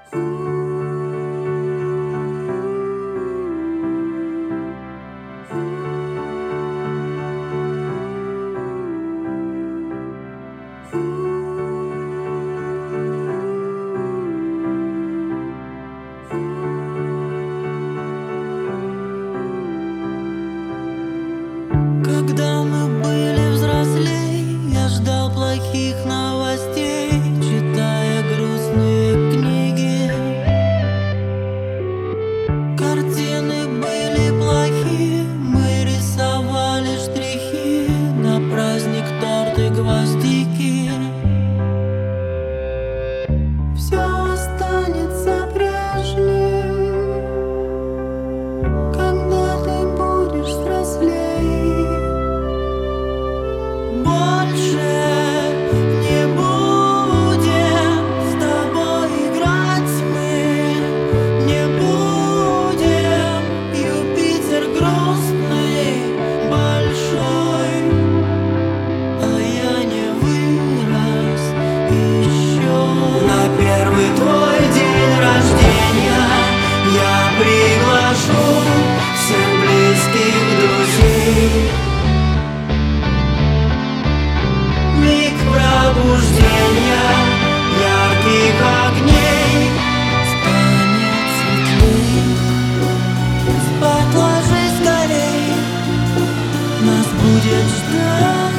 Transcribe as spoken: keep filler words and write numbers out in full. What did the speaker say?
Когда мы были взрослей, я ждал плохих новостей, читая грустные книги. Картины были плохие, мы рисовали штрихи, на праздник торт и гвоздики. Все останется прежним, когда ты будешь взрослей. Больше не будем с тобой играть мы, не будем Юпитер грустный, большой, а я не вырос еще. На первый твой день рождения я приглашу всех близких друзей. Миг пробуждения ярких огней станет светлей. Спать ложись скорей, нас будет ждать